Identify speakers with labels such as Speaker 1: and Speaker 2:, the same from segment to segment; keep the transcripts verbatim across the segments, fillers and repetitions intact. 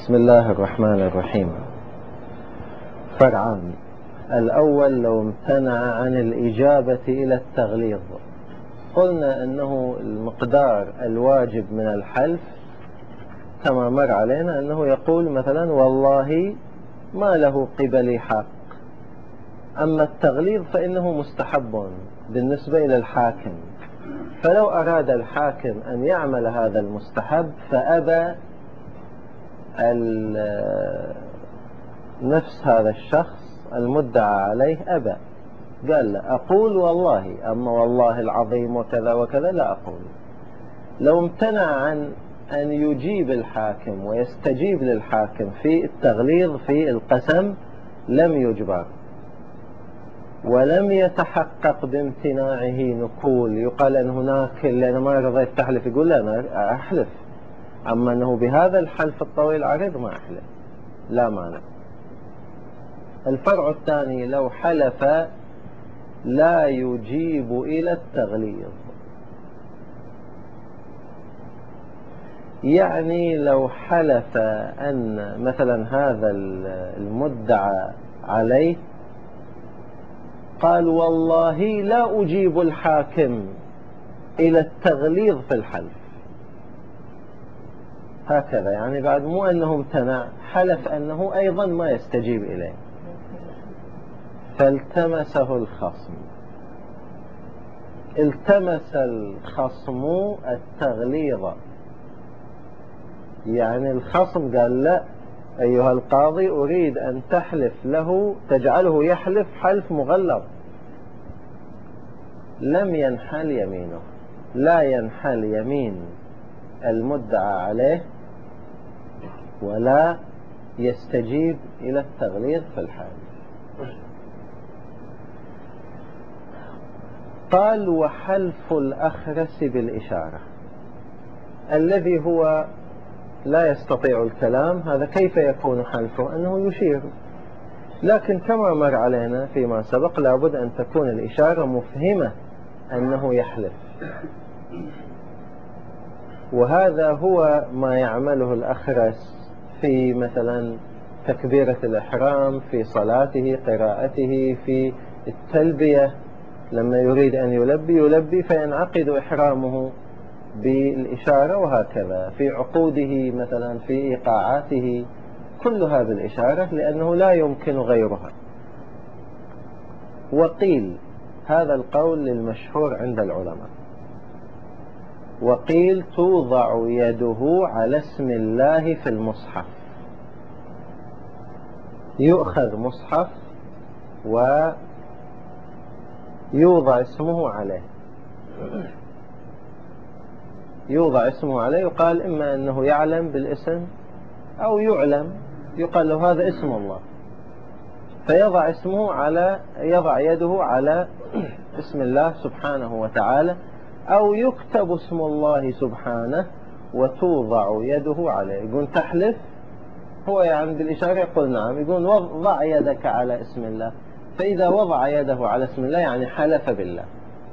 Speaker 1: بسم الله الرحمن الرحيم. فرعان. الأول لو امتنع عن الإجابة إلى التغليظ، قلنا أنه المقدار الواجب من الحلف كما مر علينا أنه يقول مثلا والله ما له قبلي حق. أما التغليظ فإنه مستحب بالنسبة إلى الحاكم، فلو أراد الحاكم أن يعمل هذا المستحب فأبى نفس هذا الشخص المدعى عليه، أبى، قال لا أقول والله، أما والله العظيم وكذا وكذا لا أقول. لو امتنع عن أن يجيب الحاكم ويستجيب للحاكم في التغليظ في القسم لم يجبر، ولم يتحقق بامتناعه نقول يقال أن هناك اللي أنا ما رضيت تحلف يقول لا أنا أحلف، أما أنه بهذا الحلف الطويل العريض ما أحلف، لا مانع. الفرع الثاني لو حلف لا يجيب إلى التغليظ، يعني لو حلف أن مثلا هذا المدعى عليه قال والله لا أجيب الحاكم إلى التغليظ في الحلف، هكذا يعني بعد مو أنه امتنع، حلف أنه أيضا ما يستجيب إليه، فالتمسه الخصم. التمس الخصم التغليظ، يعني الخصم قال لا أيها القاضي أريد أن تحلف له، تجعله يحلف حلف مغلظ، لم ينحل يمينه، لا ينحل يمين المدعى عليه ولا يستجيب إلى التغليظ في الحال. قال وحلف الأخرس بالإشارة، الذي هو لا يستطيع الكلام، هذا كيف يكون حلفه؟ أنه يشير، لكن كما مر علينا فيما سبق لابد أن تكون الإشارة مفهمة أنه يحلف، وهذا هو ما يعمله الأخرس في مثلا تكبيرة الإحرام، في صلاته، قراءته، في التلبية، لما يريد أن يلبي يلبي فينعقد إحرامه بالإشارة، وهكذا في عقوده مثلا في إيقاعاته كلها بالإشارة لأنه لا يمكن غيرها. وقيل هذا القول للمشهور عند العلماء، وقيل توضع يده على اسم الله في المصحف، يؤخذ مصحف ويوضع اسمه عليه، يوضع اسمه عليه، يقال إما أنه يعلم بالاسم أو يعلم، يقال له هذا اسم الله، فيضع اسمه على، يضع يده على اسم الله سبحانه وتعالى، أو يكتب اسم الله سبحانه وتوضع يده عليه. يقول تحلف، هو يعني بالإشارة يقول نعم، يقول وضع يدك على اسم الله، فإذا وضع يده على اسم الله يعني حلف بالله.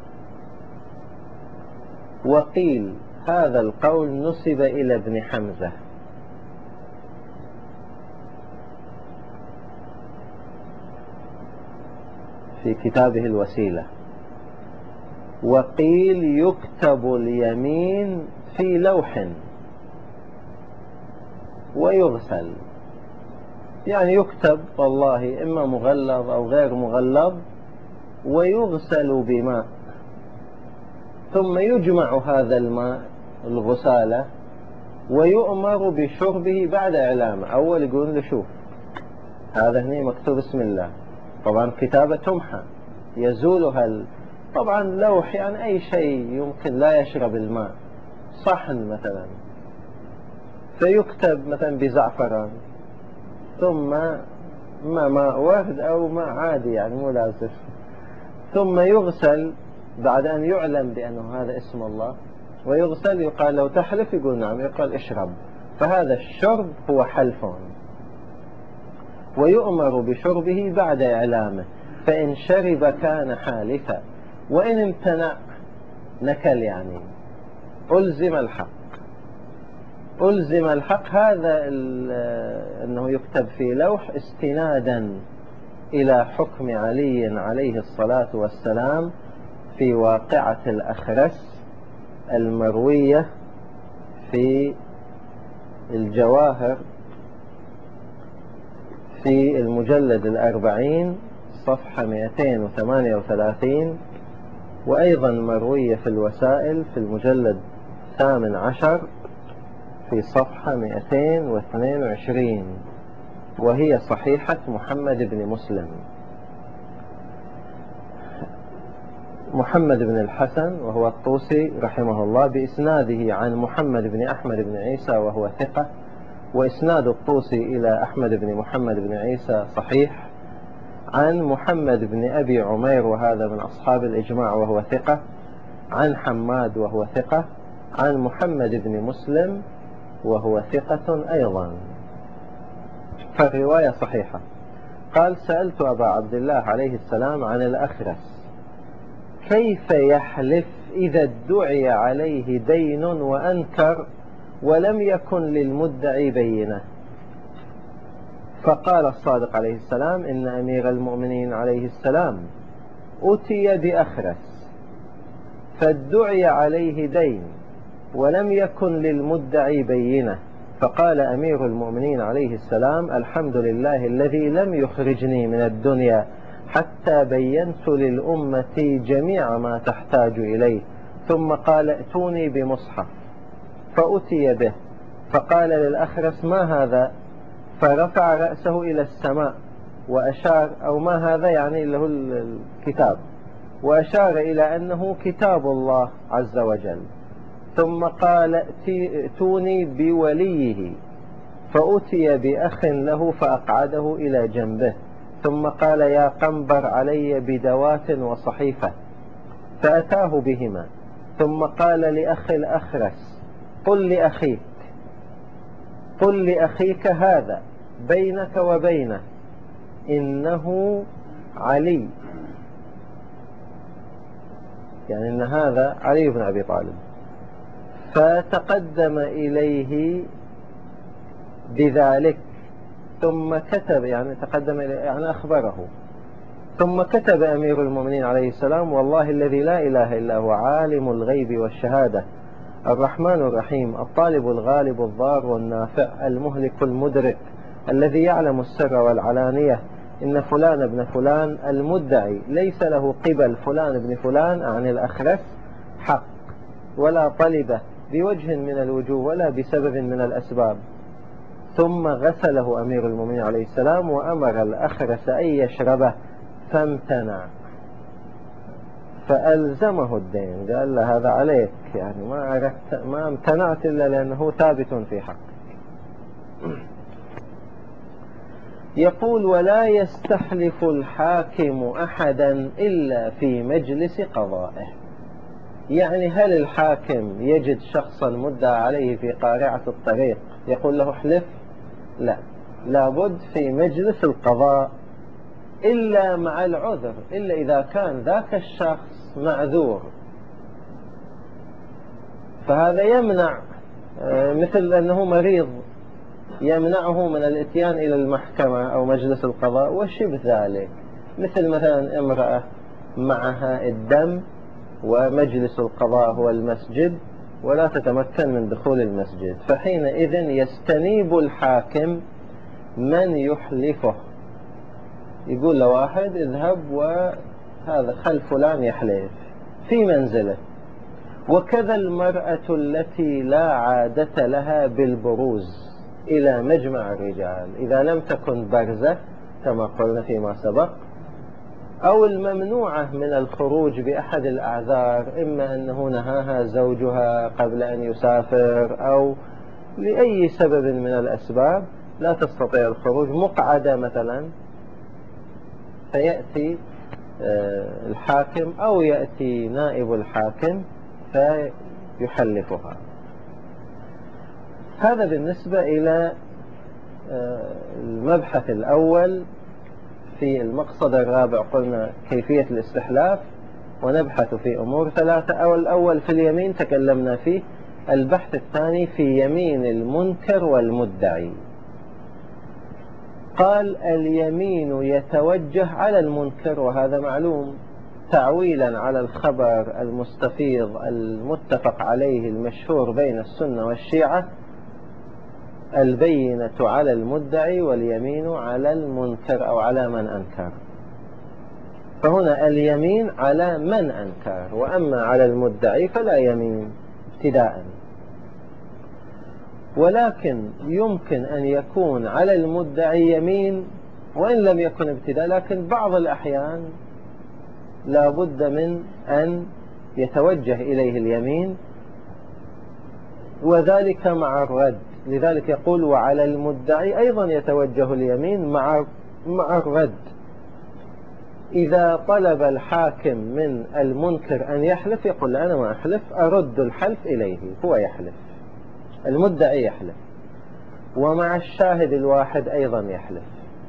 Speaker 1: وقيل هذا القول نسب إلى ابن حمزة في كتابه الوسيلة، وقيل يكتب اليمين في لوح ويغسل، يعني يكتب والله إما مغلظ أو غير مغلظ ويغسل بماء، ثم يجمع هذا الماء الغسالة ويؤمر بشربه بعد إعلامه. أول يقول له شوف هذا هنا مكتوب اسم الله، طبعا كتابة تمحى يزولها ال... طبعا لوح يعني أي شيء يمكن لا يشرب الماء، صحن مثلا، فيكتب مثلا بزعفران، ثم ما ماء ورد أو ماء عادي يعني مو لازم، ثم يغسل بعد أن يعلم بأنه هذا اسم الله، ويغسل يقال لو تحلف يقول نعم، يقال اشرب، فهذا الشرب هو حلف، ويؤمر بشربه بعد إعلامه، فإن شرب كان حالفا، وإن امتنع نكل يعني ألزم الحق. ألزم الحق هذا أنه يكتب في لوح استنادا إلى حكم علي عليه الصلاة والسلام في واقعة الأخرس المروية في الجواهر في المجلد الأربعين صفحة مئتين وثمانية وثلاثين، وأيضا مروية في الوسائل في المجلد الثامن عشر في صفحة مئتين واثنين وعشرين، وهي صحيحة محمد بن مسلم. محمد بن الحسن وهو الطوسي رحمه الله بإسناده عن محمد بن أحمد بن عيسى وهو ثقة، وإسناد الطوسي إلى أحمد بن محمد بن عيسى صحيح، عن محمد بن أبي عمير وهذا من أصحاب الإجماع وهو ثقة، عن حماد وهو ثقة، عن محمد بن مسلم وهو ثقة أيضا، فالرواية صحيحة. قال: سألت أبا عبد الله عليه السلام عن الأخرس كيف يحلف إذا ادعي عليه دين وأنكر ولم يكن للمدعي بينة؟ فقال الصادق عليه السلام: إن أمير المؤمنين عليه السلام أتي بأخرس فادعي عليه دين ولم يكن للمدعي بينة، فقال أمير المؤمنين عليه السلام: الحمد لله الذي لم يخرجني من الدنيا حتى بينت للأمة جميع ما تحتاج إليه. ثم قال: ائتوني بمصحف، فأتي به، فقال للأخرس: ما هذا؟ فرفع رأسه إلى السماء وأشار، أو ما هذا يعني له الكتاب، وأشار إلى أنه كتاب الله عز وجل. ثم قال: ائتوني بوليه، فأتي بأخ له فأقعده إلى جنبه، ثم قال: يا قنبر علي بدوات وصحيفة، فأتاه بهما، ثم قال لأخي الأخرس: قل لأخيك قل لأخيك هذا بينك وبينه إنه علي، يعني إن هذا علي بن أبي طالب. فتقدم إليه بذلك، ثم كتب، يعني تقدم إليه يعني أخبره، ثم كتب أمير المؤمنين عليه السلام: والله الذي لا إله إلا هو عالم الغيب والشهادة الرحمن الرحيم الطالب الغالب الضار والنافع المهلك المدرك الذي يعلم السر والعلانية، إن فلان ابن فلان المدعي ليس له قبل فلان ابن فلان عن الأخرس حق، ولا طلبه بوجه من الوجوه ولا بسبب من الأسباب. ثم غسله أمير المؤمنين عليه السلام وأمر الأخرس أن يشربه فامتنع، فألزمه الدين، قال له: هذا عليك، يعني ما أردت ما امتنعت إلا لأنه ثابت في حق. يقول: ولا يستحلف الحاكم أحدا إلا في مجلس قضائه. يعني هل الحاكم يجد شخصا مدعى عليه في قارعة الطريق يقول له احلف؟ لا، لابد في مجلس القضاء، إلا مع العذر، إلا إذا كان ذاك الشخص معذور، فهذا يمنع، مثل أنه مريض يمنعه من الاتيان إلى المحكمة أو مجلس القضاء وشبه ذلك، مثل مثلا امرأة معها الدم ومجلس القضاء هو المسجد ولا تتمكن من دخول المسجد، فحينئذ يستنيب الحاكم من يحلفه، يقول لواحد: اذهب وهذا خل فلان يحلف في منزله. وكذا المرأة التي لا عادة لها بالبروز إلى مجمع الرجال إذا لم تكن برزة كما قلنا فيما سبق، أو الممنوعة من الخروج بأحد الأعذار، إما أنه نهاها زوجها قبل أن يسافر أو لأي سبب من الأسباب لا تستطيع الخروج، مقعدة مثلا، فيأتي الحاكم أو يأتي نائب الحاكم فيحلفها. هذا بالنسبة إلى المبحث الأول. في المقصد الرابع قلنا كيفية الاستحلاف، ونبحث في أمور ثلاثة. أو الأول في اليمين تكلمنا فيه، البحث الثاني في يمين المنكر والمدعي. قال اليمين يتوجه على المنكر، وهذا معلوم، تعويلا على الخبر المستفيض المتفق عليه المشهور بين السنة والشيعة: البينة على المدعي واليمين على المنكر أو على من أنكر. فهنا اليمين على من أنكر، وأما على المدعي فلا يمين ابتداء. ولكن يمكن أن يكون على المدعي يمين وإن لم يكن ابتداء، لكن بعض الأحيان لا بد من أن يتوجه إليه اليمين، وذلك مع الرد. لذلك يقول وعلى المدعي أيضا يتوجه اليمين مع مع الرد. إذا طلب الحاكم من المنكر أن يحلف يقول أنا ما أحلف، أرد الحلف إليه، هو يحلف، المدعي يحلف، ومع الشاهد الواحد أيضا يحلف.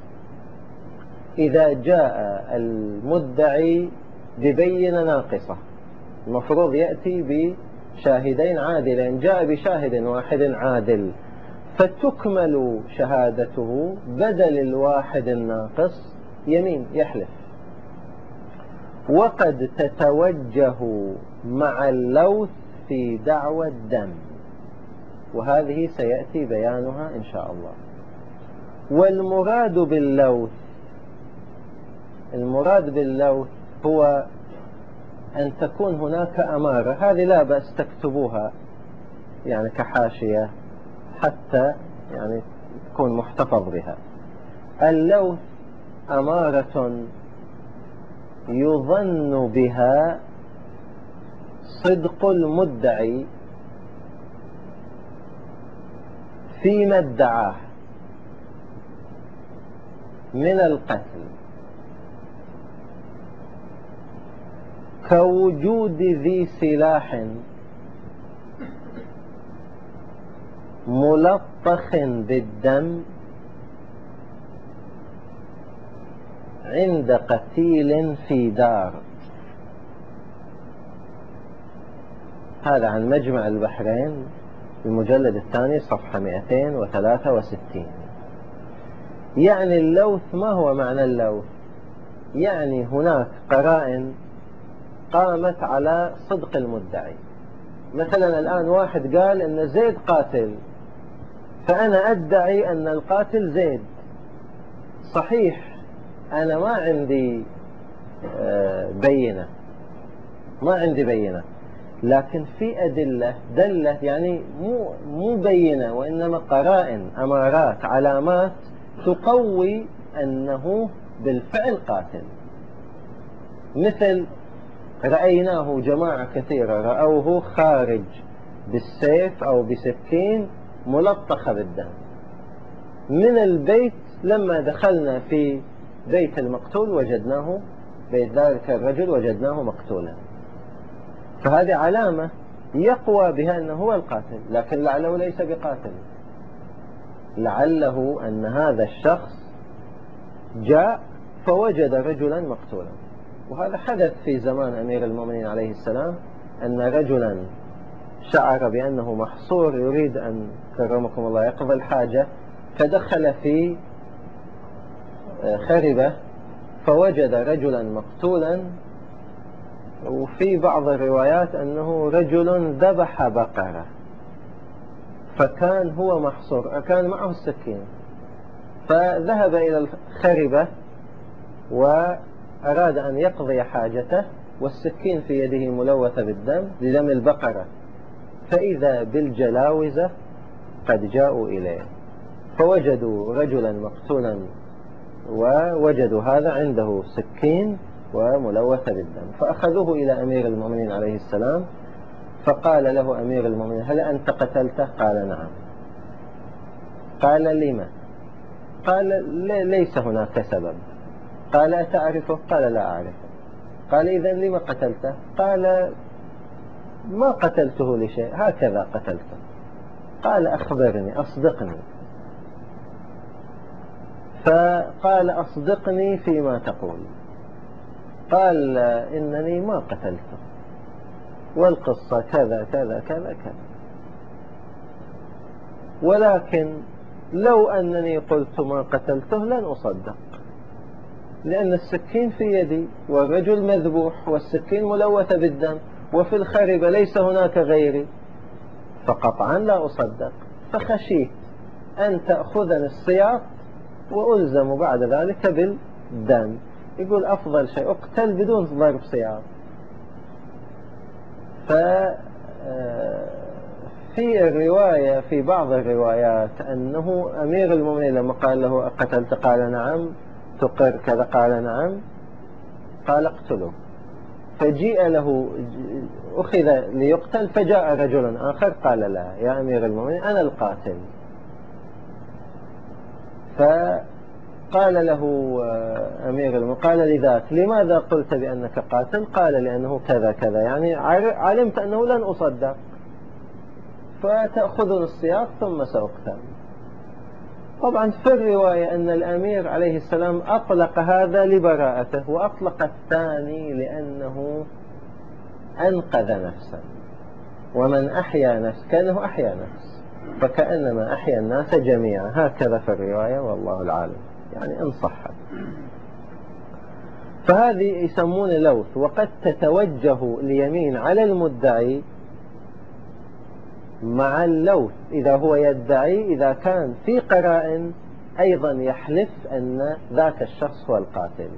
Speaker 1: إذا جاء المدعي ببينة ناقصة المفروض يأتي بشاهدين عادلين، جاء بشاهد واحد عادل فتكمل شهادته، بدل الواحد الناقص يمين يحلف. وقد تتوجه مع اللوث في دعوى الدم، وهذه سيأتي بيانها إن شاء الله. والمراد باللوث، المراد باللوث هو أن تكون هناك أمارة، هذه لا بأس تكتبوها يعني كحاشية حتى يعني تكون محتفظ بها. اللوث أمارة يظن بها صدق المدعي فيما ادعاه من القتل، كوجود ذي سلاح ملطخ بالدم عند قتيل في دار. هذا عن مجمع البحرين المجلد الثاني صفحة مئتين وثلاثة وستين. يعني اللوث، ما هو معنى اللوث؟ يعني هناك قرائن قامت على صدق المدعي. مثلا الآن واحد قال أن زيد قاتل، فأنا أدعي أن القاتل زيد، صحيح أنا ما عندي بينة، ما عندي بينة، لكن في أدلة دلت، يعني مو مو بينة وإنما قرائن، أمارات، علامات تقوي أنه بالفعل قاتل. مثل رأيناه جماعة كثيرة رأوه خارج بالسيف أو بسكين ملطخة بالدم من البيت، لما دخلنا في بيت المقتول وجدناه، بيت ذلك الرجل وجدناه مقتولا. فهذه علامة يقوى بها أنه هو القاتل، لكن لعله ليس بقاتل، لعله أن هذا الشخص جاء فوجد رجلا مقتولا. وهذا حدث في زمان أمير المؤمنين عليه السلام، أن رجلا شعر بأنه محصور يريد أن كرمكم الله يقضي الحاجة، فدخل في خربة فوجد رجلا مقتولا، وفي بعض الروايات أنه رجل ذبح بقرة، فكان هو محصور، كان معه السكين، فذهب إلى الخربة وأراد أن يقضي حاجته والسكين في يده ملوثة بالدم لدم البقرة، فإذا بالجلاوزة قد جاءوا إليه فوجدوا رجلا مقتولا ووجدوا هذا عنده سكين وملوثة بالدم، فأخذوه إلى أمير المؤمنين عليه السلام، فقال له أمير المؤمنين هل أنت قتلته؟ قال نعم. قال لما؟ قال ليس هناك سبب. قال أتعرفه؟ قال لا أعرفه. قال إذن لما قتلته؟ قال ما قتلته لشيء، هكذا قتلته. قال أخبرني، أصدقني. فقال أصدقني فيما تقول. قال إنني ما قتلته، والقصة كذا كذا كذا كذا. ولكن لو أنني قلت ما قتلته لن أصدق، لأن السكين في يدي والرجل مذبوح والسكين ملوثة بالدم وفي الخربة ليس هناك غيري، فقطعا لا أصدق. فخشيت أن تأخذني السياط وألزم بعد ذلك بالدم. يقول أفضل شيء أقتل بدون ضرب سياط. ففي الرواية في بعض الروايات أنه أمير المؤمنين لما قال له أقتلت قال نعم، تقر كذا قال نعم، قال اقتله. فجيء له أخذ ليقتل، فجاء رجل آخر قال لا يا أمير المؤمنين أنا القاتل. فقال له أمير المؤمنين قال لذاك لماذا قلت بأنك قاتل؟ قال لأنه كذا كذا، يعني علمت أنه لن أصدق، فتأخذني السياط ثم سأقتل. طبعا في الرواية أن الأمير عليه السلام أطلق هذا لبراءته، وأطلق الثاني لأنه أنقذ نفسا، ومن أحيا نفس كأنه أحيا نفس، فكأنما أحيا الناس جميعا، هكذا في الرواية والله العالم، يعني إن صحت. فهذه يسمون لوث. وقد تتوجه اليمين على المدعي مع اللوث إذا هو يدعي، إذا كان في قرائن أيضا يحلف أن ذاك الشخص هو القاتل.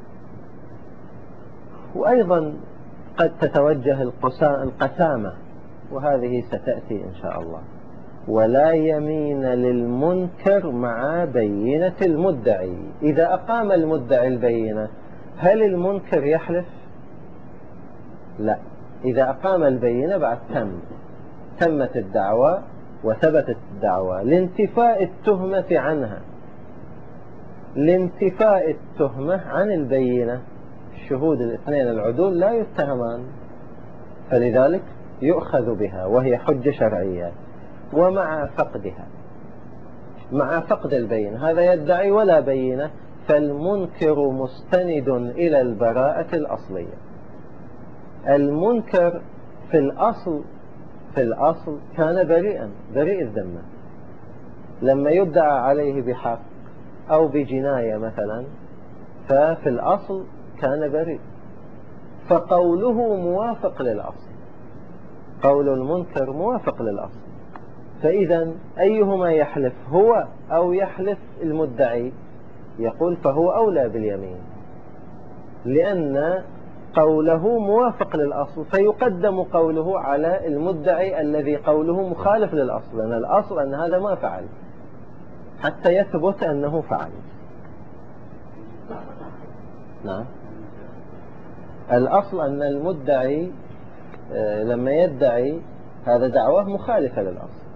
Speaker 1: وأيضا قد تتوجه القسامة، وهذه ستأتي إن شاء الله. ولا يمين للمنكر مع بينة المدعي. إذا أقام المدعي البينة هل المنكر يحلف؟ لا. إذا أقام البينة بعد تم تمت الدعوة وثبتت الدعوة لانتفاء التهمة عنها، لانتفاء التهمة عن البينة. الشهود الاثنين العدول لا يتهمان، فلذلك يؤخذ بها وهي حجة شرعية. ومع فقدها، مع فقد البينة، هذا يدعي ولا بينة، فالمنكر مستند إلى البراءة الأصلية. المنكر في الأصل في الأصل كان بريئا، بريء الذمة، لما يدعى عليه بحق أو بجناية مثلا، ففي الأصل كان بريء، فقوله موافق للأصل، قول المنكر موافق للأصل. فإذا أيهما يحلف، هو أو يحلف المدعي؟ يقول فهو أولى باليمين، لأن قوله موافق للأصل، فيقدم قوله على المدعي الذي قوله مخالف للأصل، لأن الأصل أن هذا ما فعل حتى يثبت أنه فعل. نعم، الأصل أن المدعي لما يدعي هذا دعوة مخالفة للأصل.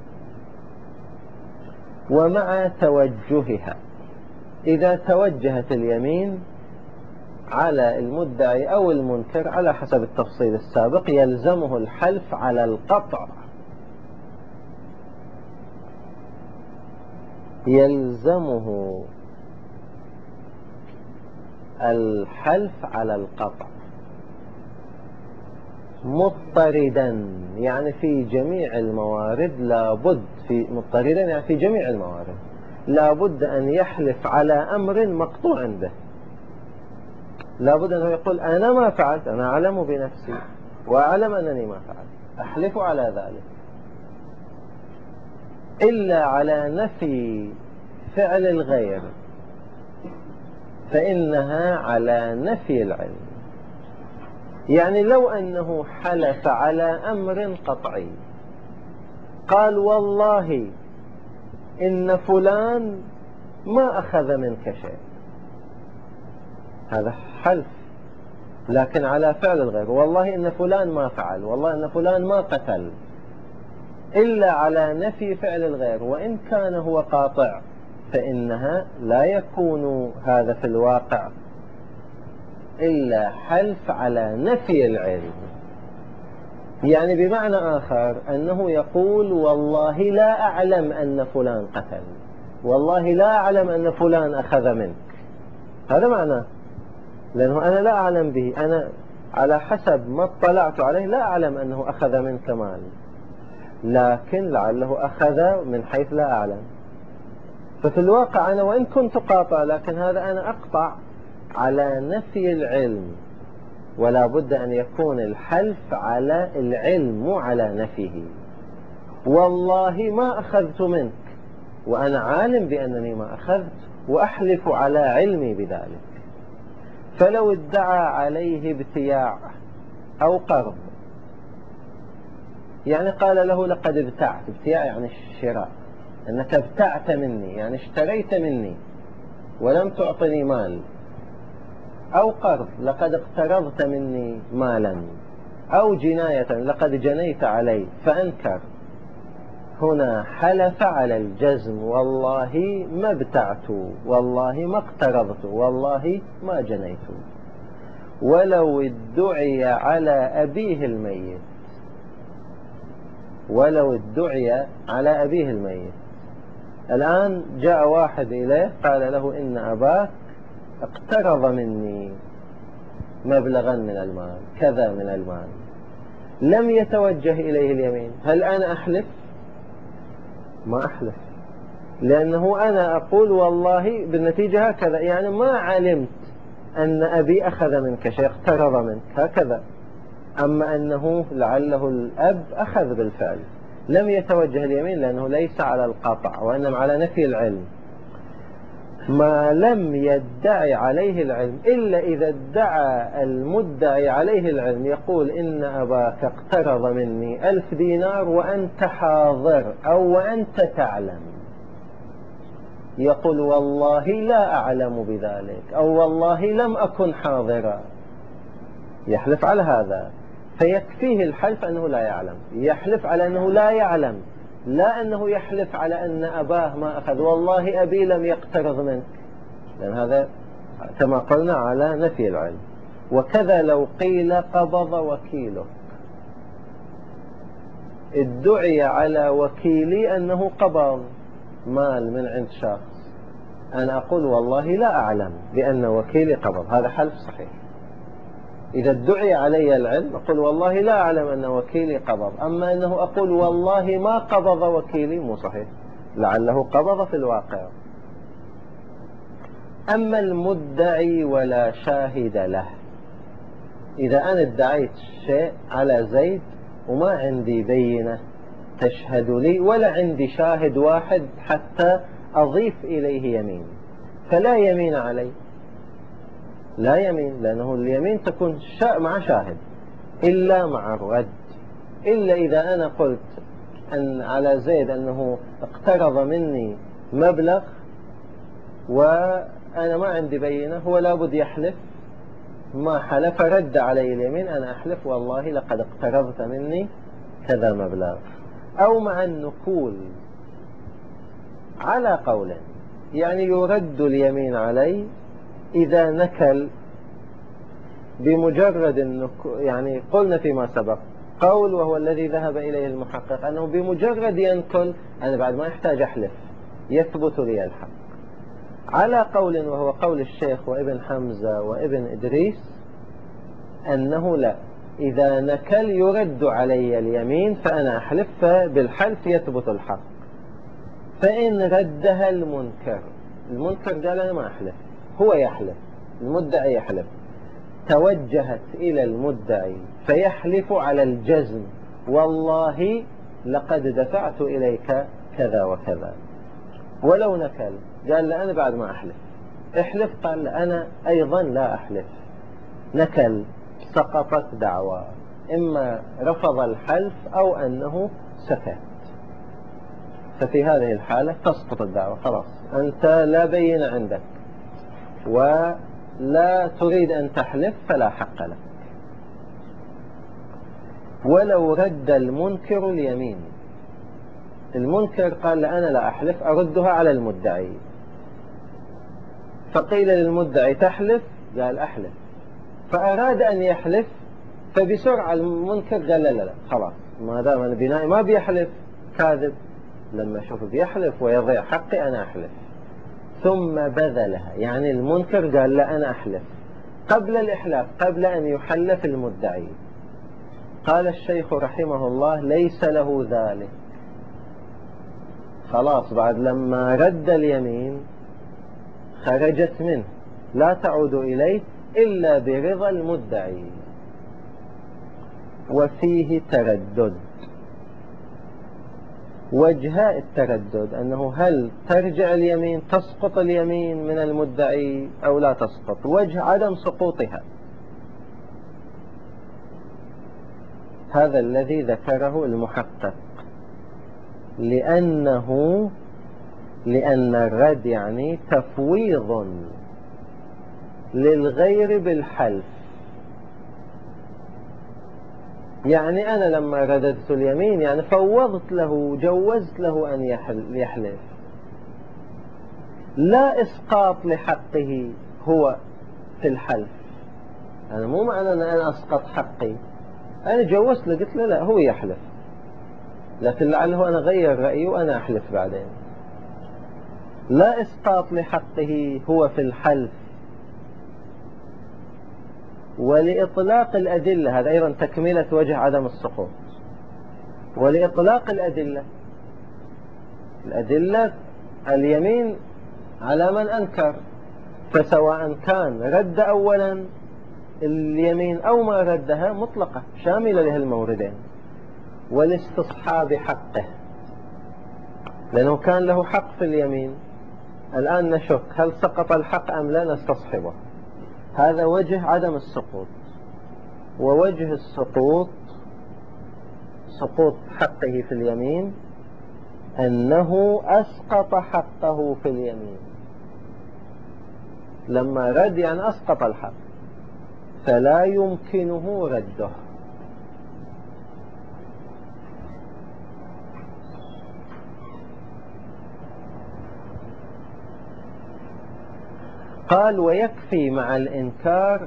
Speaker 1: ومع توجهها، إذا توجهت اليمين على المدعي أو المنكر على حسب التفصيل السابق يلزمه الحلف على القطع، يلزمه الحلف على القطع مضطردا، يعني في جميع الموارد لابد، في مضطردا يعني في جميع الموارد لابد أن يحلف على أمر مقطوع به. لابد أنه يقول أنا ما فعلت، أنا أعلم بنفسي وأعلم أنني ما فعلت، أحلف على ذلك، إلا على نفي فعل الغير فإنها على نفي العلم. يعني لو أنه حلف على أمر قطعي، قال والله إن فلان ما أخذ منك شيء، هذا حلف، لكن على فعل الغير، والله إن فلان ما فعل، والله إن فلان ما قتل، إلا على نفي فعل الغير، وإن كان هو قاطع فإنها لا يكون هذا في الواقع إلا حلف على نفي العلم. يعني بمعنى آخر أنه يقول والله لا أعلم أن فلان قتل، والله لا أعلم أن فلان أخذ منك، هذا معناه، لأنه أنا لا أعلم به، أنا على حسب ما اطلعت عليه لا أعلم أنه أخذ منك مال. لكن لعله أخذ من حيث لا أعلم. ففي الواقع أنا وإن كنت قاطع، لكن هذا أنا أقطع على نفي العلم، ولا بد أن يكون الحلف على العلم مو على نفيه. والله ما أخذت منك، وأنا عالم بأنني ما أخذت وأحلف على علمي بذلك. فلو ادعى عليه ابتياع أو قرض، يعني قال له لقد ابتعت، ابتياع يعني الشراء، أنك ابتعت مني يعني اشتريت مني ولم تعطني مال، أو قرض لقد اقترضت مني مالا، أو جناية لقد جنيت علي، فأنكر. هنا حلف على الجزم، والله ما ابتعت، والله ما اقترضت، والله ما جنيت. ولو ادعي على أبيه الميت، ولو ادعي على أبيه الميت، الآن جاء واحد إليه قال له إن أباك اقترض مني مبلغا من المال، كذا من المال، لم يتوجه إليه اليمين، هل أنا أحلف؟ ما أحلف، لأنه أنا أقول والله بالنتيجة هكذا، يعني ما علمت أن أبي أخذ منك شيء، اقترض منك هكذا. أما أنه لعله الأب أخذ بالفعل، لم يتوجه اليمين لأنه ليس على القطع وإنما على نفي العلم. ما لم يدعي عليه العلم، إلا إذا ادعى المدعي عليه العلم، يقول إن أباك اقترض مني ألف دينار وأنت حاضر أو وأنت تعلم، يقول والله لا أعلم بذلك، أو والله لم أكن حاضرا، يحلف على هذا. فيكفيه الحلف أنه لا يعلم، يحلف على أنه لا يعلم، لا أنه يحلف على أن أباه ما أخذ، والله أبي لم يقترض منك، لأن هذا كما قلنا على نفي العلم. وكذا لو قيل قبض وكيله، ادعي على وكيلي أنه قبض مال من عند شخص، أنا أقول والله لا أعلم بأن وكيلي قبض، هذا حلف صحيح. إذا ادعي علي العلم أقول والله لا أعلم أن وكيلي قبض، أما أنه أقول والله ما قبض وكيلي مو صحيح، لعله قبض في الواقع. أما المدعي ولا شاهد له، إذا أنا ادعيت شيء على زيد وما عندي بينة تشهد لي، ولا عندي شاهد واحد حتى أضيف إليه يمين، فلا يمين علي، لا يمين، لأنه اليمين تكون مع شاهد إلا مع الرد. إلا إذا أنا قلت أن على زيد أنه اقترض مني مبلغ وأنا ما عندي بينة، هو لابد يحلف، ما حلف رد علي اليمين، أنا أحلف والله لقد اقترضت مني كذا مبلغ. أو مع النكول على قول، يعني يرد اليمين علي إذا نكل بمجرد النكول، يعني قلنا فيما سبق قول وهو الذي ذهب إليه المحقق أنه بمجرد ينكل أنا بعد ما يحتاج أحلف يثبت لي الحق. على قول وهو قول الشيخ وابن حمزة وابن إدريس أنه لا، إذا نكل يرد علي اليمين فأنا أحلف، فبالحلف يثبت الحق. فإن ردها المنكر، المنكر قال أنا ما أحلف، هو يحلف، المدعي يحلف، توجهت إلى المدعي فيحلف على الجزم، والله لقد دفعت إليك كذا وكذا. ولو نكل قال لا أنا بعد ما أحلف، احلف، قال أنا أيضا لا أحلف، نكل، سقطت دعوى، إما رفض الحلف أو أنه سكت. ففي هذه الحالة تسقط الدعوة، خلاص أنت لا بين عندك ولا تريد أن تحلف فلا حق لك. ولو رد المنكر اليمين، المنكر قال أنا لا أحلف، أردها على المدعي، فقيل للمدعي تحلف، قال أحلف، فأراد أن يحلف، فبسرعة المنكر قال لا لا لا خلاص، ما دام البناء ما بيحلف كاذب، لما أشوف بيحلف ويضيع حقي أنا أحلف. ثم بذلها، يعني المنكر قال لا أنا أحلف قبل الإحلاف، قبل أن يحلف المدعي، قال الشيخ رحمه الله ليس له ذلك. خلاص بعد لما رد اليمين خرجت منه، لا تعود إليه إلا برضا المدعي. وفيه تردد. وجهاء التردد أنه هل ترجع اليمين، تسقط اليمين من المدعي أو لا تسقط. وجه عدم سقوطها هذا الذي ذكره المحقق، لأنه لأن الرد يعني تفويض للغير بالحلف. يعني أنا لما رددت اليمين يعني فوضت له، جوزت له أن يحلف، لا إسقاط لحقه هو في الحلف. أنا مو معنى أن أنا أسقط حقي، أنا جوزت له، قلت له لا هو يحلف، لكن لعله أنا غير رأيي وأنا أحلف بعدين. لا إسقاط لحقه هو في الحلف. ولإطلاق الأدلة، هذا أيضا تكملة وجه عدم السقوط. ولإطلاق الأدلة، الأدلة اليمين على من أنكر، فسواء كان رد أولا اليمين أو ما ردها مطلقة شاملة له الموردين. والاستصحاب حقه، لأنه كان له حق في اليمين، الآن نشك هل سقط الحق أم لا، نستصحبه. هذا وجه عدم السقوط. ووجه السقوط، سقوط حقه في اليمين، أنه أسقط حقه في اليمين. لما رد يعني أسقط الحق، فلا يمكنه رده. قال ويكفي مع الإنكار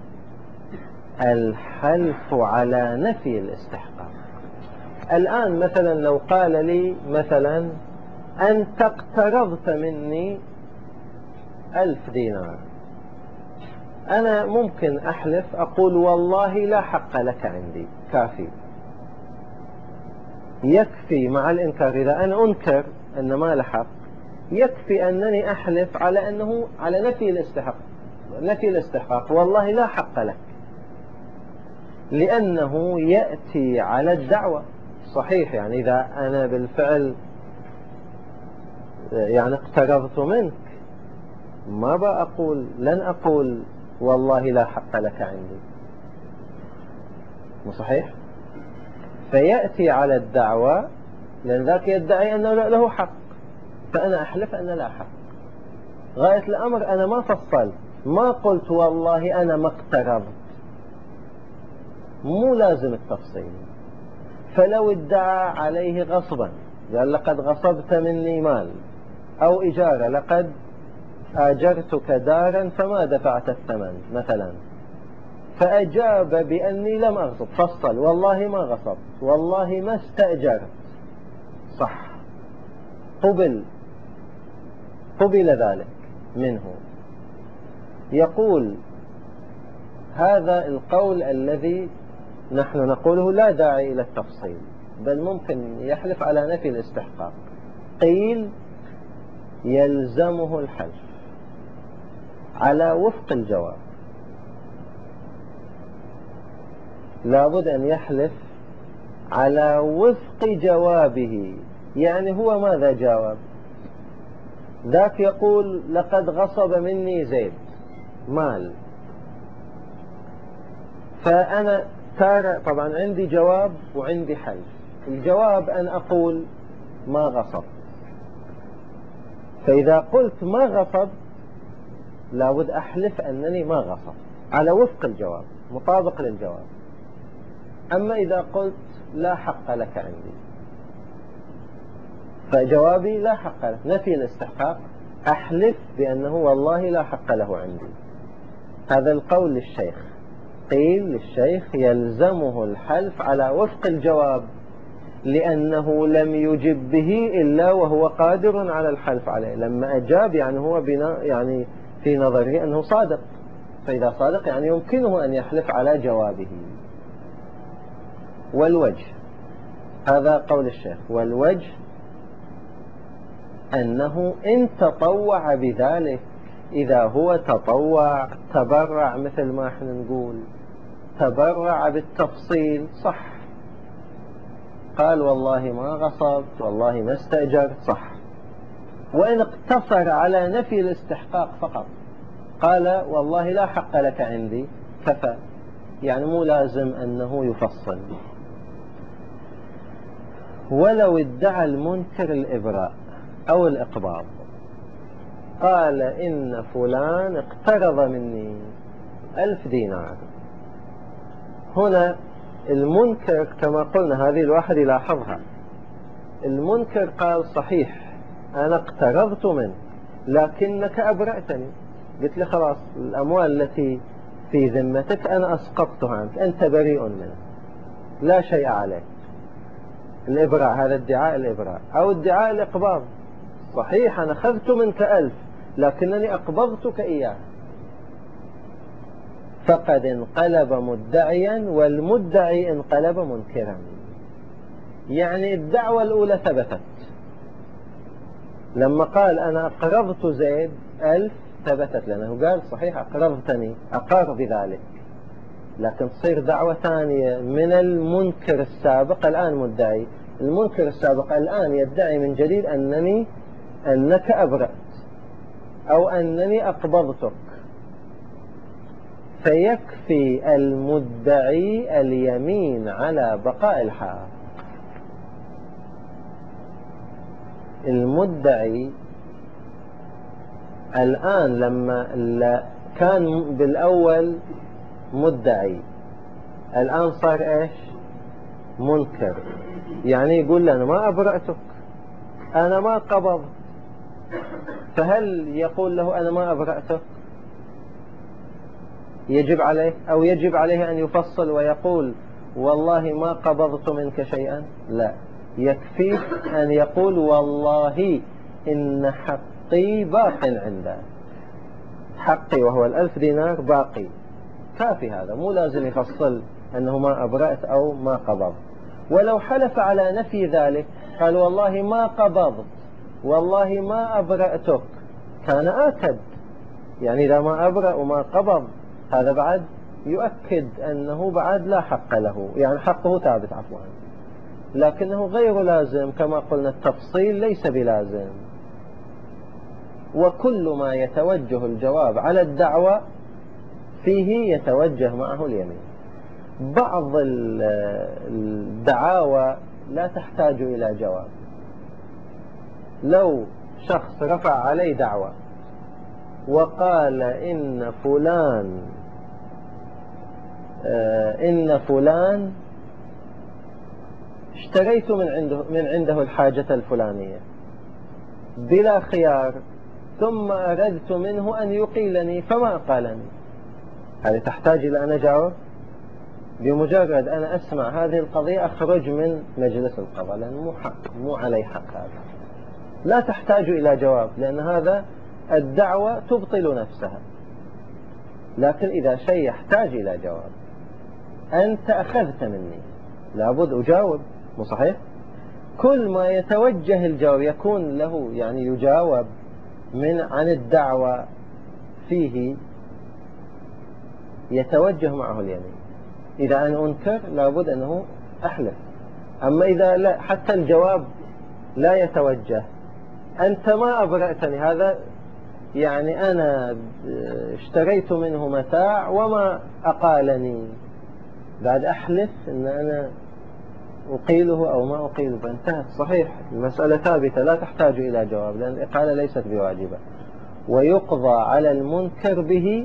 Speaker 1: الحلف على نفي الاستحقاق. الآن مثلا لو قال لي مثلا أنت اقترضت مني ألف دينار، أنا ممكن أحلف أقول والله لا حق لك عندي، كافي. يكفي مع الإنكار، إذا أنا أنكر أن ما له حق يكفي أنني أحلف على أنه على نفي الاستحقاق، نفي الاستحقاق، والله لا حق لك، لأنه يأتي على الدعوة. صحيح، يعني إذا أنا بالفعل يعني اقترضت منك، ما بأقول لن أقول والله لا حق لك عندي، مو صحيح؟ فيأتي على الدعوة، لأن ذاك يدعي أنه له حق، فأنا أحلف أن لا حق. غاية الأمر أنا ما فصلت، ما قلت والله أنا ما اقترضت، مو لازم التفصيل. فلو ادعى عليه غصبا، قال لقد غصبت مني مال، أو إجارة، لقد آجرتك دارا فما دفعت الثمن مثلا، فأجاب بأني لم أغصب، فصل والله ما غصبت، والله ما استأجرت، صح، قبل قبل ذلك منه. يقول هذا القول الذي نحن نقوله لا داعي إلى التفصيل، بل ممكن يحلف على نفي الاستحقاق. قيل يلزمه الحلف على وفق الجواب، لابد أن يحلف على وفق جوابه. يعني هو ماذا جاوب؟ ذاك يقول لقد غصب مني زيد مال، فأنا تارى طبعا عندي جواب وعندي حلف. الجواب أن أقول ما غصب، فإذا قلت ما غصب لابد أحلف أنني ما غصب على وفق الجواب، مطابق للجواب. أما إذا قلت لا حق لك عندي، فجوابي لا حق لك، نفي الاستحقاق، أحلف بأنه والله لا حق له عندي. هذا القول للشيخ. قيل للشيخ يلزمه الحلف على وفق الجواب، لأنه لم يجب به إلا وهو قادر على الحلف عليه. لما أجاب يعني هو بناء يعني في نظره أنه صادق، فإذا صادق يعني يمكنه أن يحلف على جوابه. والوجه، هذا قول الشيخ، والوجه أنه إن تطوع بذلك، إذا هو تطوع تبرع مثل ما احنا نقول، تبرع بالتفصيل صح، قال والله ما غصبت والله ما استأجرت صح. وإن اقتصر على نفي الاستحقاق فقط، قال والله لا حق لك عندي، كفى، يعني مو لازم أنه يفصل. ولو ادعى المنكر الإبراء أو الإقباض، قال إن فلان اقترض مني ألف دينار، هنا المنكر كما قلنا هذه الواحد يلاحظها، المنكر قال صحيح أنا اقترضت منك لكنك أبرأتني، قلت لي خلاص الأموال التي في ذمتك أنا أسقطتها عنك، أنت بريء منها لا شيء عليك. الإبراء، هذا ادعاء الإبراء. أو ادعاء الإقباض، صحيح أنا أخذت منك ألف لكنني أقبضتك إياه، فقد انقلب مدعيا والمدعي انقلب منكرا. يعني الدعوة الأولى ثبتت، لما قال أنا أقرضت زيد ألف ثبتت، لأنه قال صحيح أقرضتني، أقر بذلك، لكن تصير دعوة ثانية من المنكر السابق الآن مدعي، المنكر السابق الآن يدعي من جديد أنني أنك أبرأت أو أنني أقبضتك، فيكفي المدعي اليمين على بقاء الحق. المدعي الآن لما كان بالأول مدعي، الآن صار إيش؟ منكر، يعني يقول له أنا ما أبرأتك، أنا ما قبضت، فهل يقول له أنا ما أبرأتك؟ يجب عليه أو يجب عليه أن يفصل ويقول والله ما قبضت منك شيئا؟ لا، يكفي أن يقول والله إن حقي باق عنده، حقي وهو الألف دينار باقي، كافي هذا، مو لازم يفصل أنه ما أبرأت أو ما قبض. ولو حلف على نفي ذلك، قال والله ما قبضت والله ما أبرأتك، كان آكد، يعني إذا ما أبرأ وما قبض هذا بعد يؤكد أنه بعد لا حق له، يعني حقه ثابت عفوا، لكنه غير لازم، كما قلنا التفصيل ليس بلازم. وكل ما يتوجه الجواب على الدعوة فيه يتوجه معه اليمين. بعض الدعاوى لا تحتاج إلى جواب، لو شخص رفع عليه دعوة وقال إن فلان إن فلان اشتريت من عنده من عنده الحاجة الفلانية بلا خيار، ثم أردت منه أن يقيلني فما قالني، هذه تحتاج إلى أن أجاوب؟ بمجرد أنا أسمع هذه القضية أخرج من مجلس القضاء، لأنه مو حق، مو علي حق، هذا لا تحتاج إلى جواب، لأن هذا الدعوة تبطل نفسها. لكن إذا شيء يحتاج إلى جواب، أنت أخذت مني لابد أجاوب، مو صحيح؟ كل ما يتوجه الجواب يكون له، يعني يجاوب من عن الدعوة فيه يتوجه معه اليمين. إذا أنا أنكر لابد أنه أحلف، أما إذا لا، حتى الجواب لا يتوجه، أنت ما أبرأتني، هذا يعني أنا اشتريت منه متاع وما أقالني، بعد أحلف أن أنا أقيله أو ما أقيله، فانتهت. صحيح المسألة ثابتة لا تحتاج إلى جواب، لأن الإقالة ليست بواجبة. ويقضى على المنكر به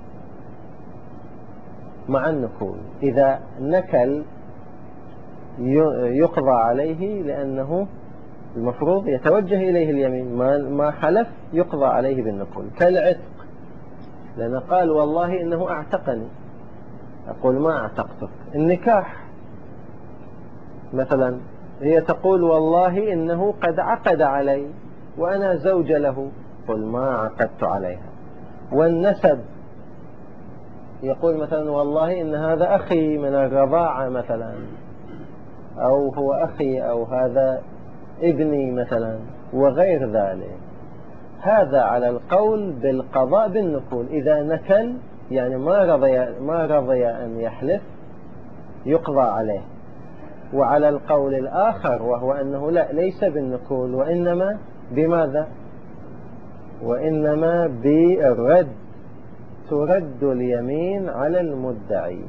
Speaker 1: مع النكول، إذا نكل يقضى عليه، لأنه المفروض يتوجه إليه اليمين، ما حلف يقضى عليه بالنكول. كالعتق، لأن قال والله إنه أعتقني، أقول ما أعتقتك. النكاح مثلا، هي تقول والله إنه قد عقد علي وأنا زوج له، قل ما عقدت عليها. والنسب، يقول مثلا والله إن هذا أخي من الرضاعة مثلا، أو هو أخي أو هذا ابني مثلا وغير ذلك. هذا على القول بالقضاء بالنكول. إذا نكل يعني ما رضي, ما رضي أن يحلف يقضى عليه. وعلى القول الآخر وهو أنه لا، ليس بالنكول وإنما بماذا؟ وإنما بالرد، ترد اليمين على المدعي،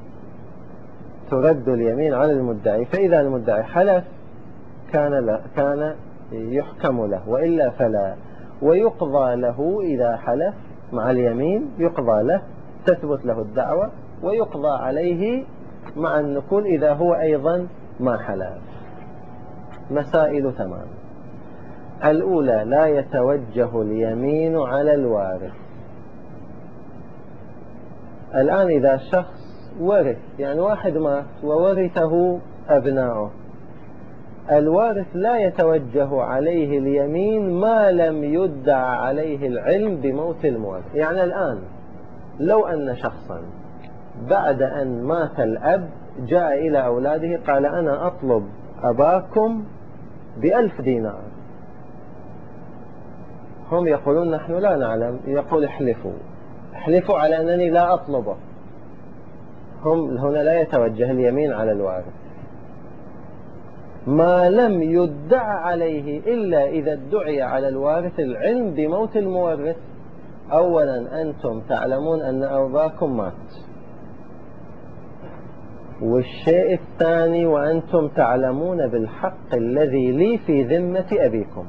Speaker 1: ترد اليمين على المدعي. فإذا المدعي حلف كان, له كان يحكم له، وإلا فلا. ويقضى له إذا حلف مع اليمين، يقضى له، تثبت له الدعوة، ويقضى عليه مع النكول إذا هو أيضا ما حلف. مسائل تمام. الأولى: لا يتوجه اليمين على الوارث. الآن إذا شخص ورث، يعني واحد مات وورثه أبناؤه، الوارث لا يتوجه عليه اليمين ما لم يدعى عليه العلم بموت المورث. يعني الآن لو أن شخصا بعد أن مات الأب جاء إلى أولاده قال: أنا أطلب أباكم بألف دينار، هم يقولون: نحن لا نعلم. يقول: احلفوا احلفوا على أنني لا أطلبه. هم هنا لا يتوجه اليمين على الوارث ما لم يدعى عليه، إلا إذا ادعي على الوارث العلم بموت المورث. أولا أنتم تعلمون أن أباكم مات، والشيء الثاني وأنتم تعلمون بالحق الذي لي في ذمة أبيكم،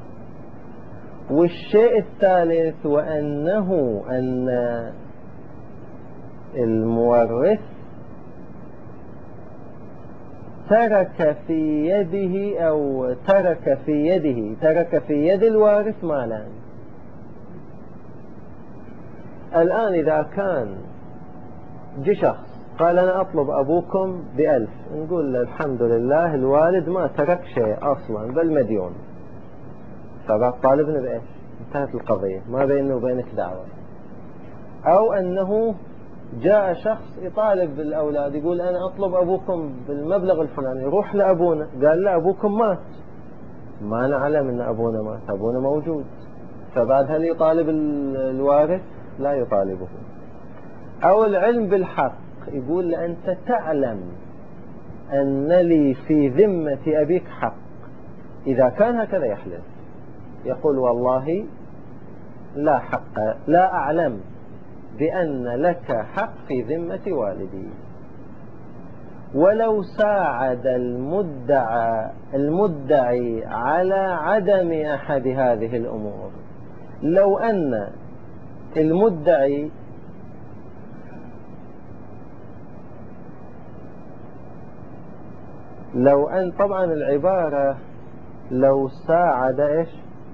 Speaker 1: والشيء الثالث وأنه أن المورث ترك في يده أو ترك في يده ترك في يد الوارث مالا. الآن إذا كان جي شخص قال: أنا أطلب أبوكم بألف، نقول الحمد لله الوالد ما ترك شيء أصلا بل مديون، فبعد طالبنا بإيش؟ انتهت القضية، ما بينه وبينك دعوة. أو أنه جاء شخص يطالب بالأولاد يقول: أنا أطلب أبوكم بالمبلغ الفلاني، يروح لأبونا قال: لا، أبوكم مات، ما نعلم أن أبونا مات، أبونا موجود. فبعد هل يطالب الوارث؟ لا يطالبه. أو العلم بالحق، يقول: أنت تعلم أن لي في ذمة أبيك حق. إذا كان هكذا يحلف، يقول: والله لا حق، لا أعلم بأن لك حق في ذمة والدي. ولو ساعد المدعى المدعي على عدم أحد هذه الأمور، لو أن المدعي لو أن طبعا العبارة لو ساعد إيش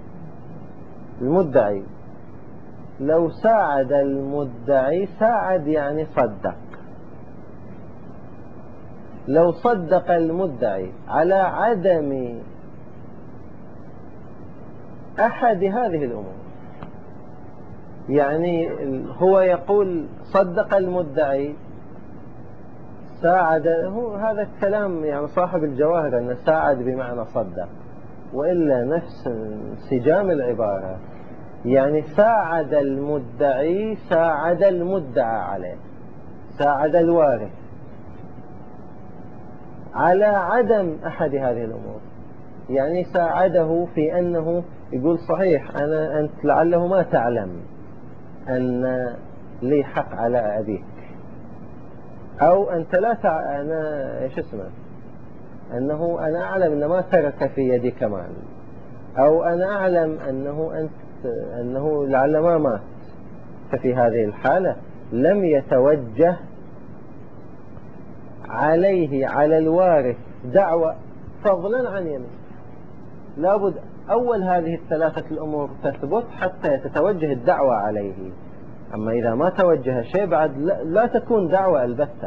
Speaker 1: المدعي لو ساعد المدعي، ساعد يعني صدق. لو صدق المدعي على عدم أحد هذه الأمور، يعني هو يقول صدق المدعي، ساعد، هو هذا الكلام يعني صاحب الجواهر أن ساعد بمعنى صدق، وإلا نفس انسجام العبارة، يعني ساعد المدعي ساعد المدعى عليه، ساعد الوارث على عدم أحد هذه الأمور، يعني ساعده في أنه يقول: صحيح أنا أنت لعله ما تعلم أن لي حق على أبيك، أو أنت لا تع... أنا إيش اسمه أنه أنا أعلم أن ما ترك في يدك مال، أو أنا أعلم أنه أنت أنه لعل ما مات. ففي هذه الحالة لم يتوجه عليه على الوارث دعوة فضلا عن يمين. لابد أول هذه الثلاثة الأمور تثبت حتى تتوجه الدعوة عليه. أما إذا ما توجه شيء بعد لا, لا تكون دعوة البتة.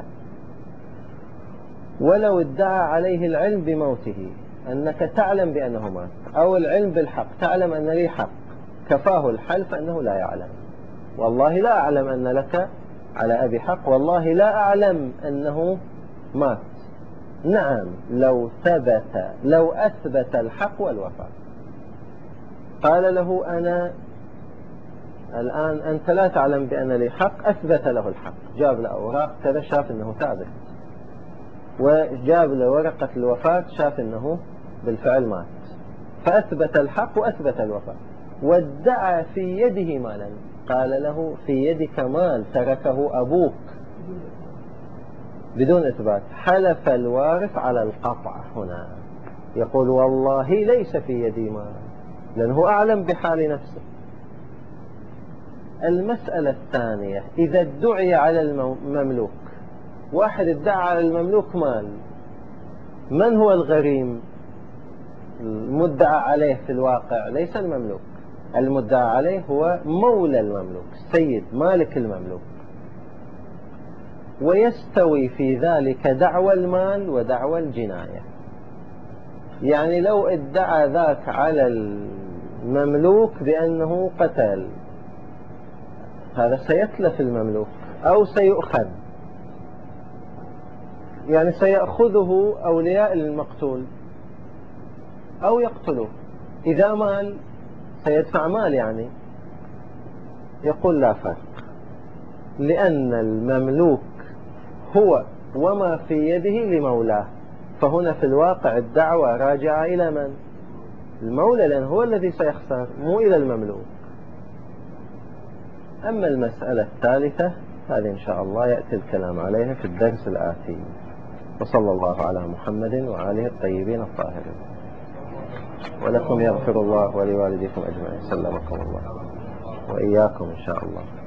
Speaker 1: ولو ادعى عليه العلم بموته، أنك تعلم بأنه مات، أو العلم بالحق، تعلم أن لي حق، كفاه الحلف أنه لا يعلم. والله لا أعلم أن لك على أبي حق، والله لا أعلم أنه مات، نعم لو ثبت لو أثبت الحق والوفاء. قال له أنا الآن أنت لا تعلم بأن لي حق، أثبت له الحق، جاب له أوراق كذا شاف أنه ثابت، وجاب له ورقة الوفاة شاف أنه بالفعل مات، فأثبت الحق وأثبت الوفاة، وادعى في يده مالا. قال له في يدك مال تركه أبوك بدون إثبات. حلف الوارث على القطع هنا، يقول والله ليس في يدي مال، لأنه أعلم بحال نفسه. المسألة الثانية، إذا ادعي على المملوك، واحد ادعى على المملوك مال، من هو الغريم؟ المدعى عليه في الواقع ليس المملوك، المدعى عليه هو مولى المملوك، السيد مالك المملوك. ويستوي في ذلك دعوى المال ودعوى الجناية. يعني لو ادعى ذاك على المملوك بأنه قتل، هذا سيتلف المملوك أو سيؤخذ، يعني سيأخذه أولياء المقتول أو يقتله. إذا مال سيدفع مال، يعني يقول لا فرق، لأن المملوك هو وما في يده لمولاه، فهنا في الواقع الدعوة راجعة إلى من؟ المولى، لأن هو الذي سيخسر، مو إلى المملوك. أما المسألة الثالثة هذه إن شاء الله يأتي الكلام عليها في الدرس الآتي. وصلى الله على محمد وآله الطيبين الطاهرين. ولكم يغفر الله ولوالديكم أجمعين. سلمكم الله وإياكم إن شاء الله.